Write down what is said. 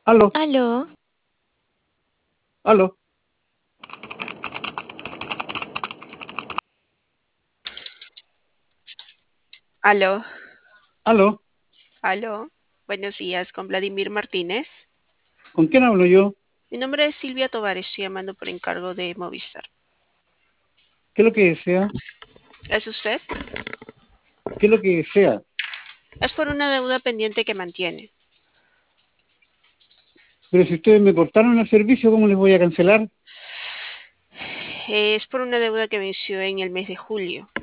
Aló, Aló, aló, Aló, aló. aló. Buenos días, con Vladimir Martínez. ¿Con quién hablo yo? Mi nombre es Silvia Tovar, estoy llamando por encargo de Movistar. ¿Qué es lo que desea? ¿Es usted? ¿Qué es lo que desea? Es por una deuda pendiente que mantiene. Pero si ustedes me cortaron el servicio, ¿cómo les voy a cancelar? Es por una deuda que venció en el mes de julio.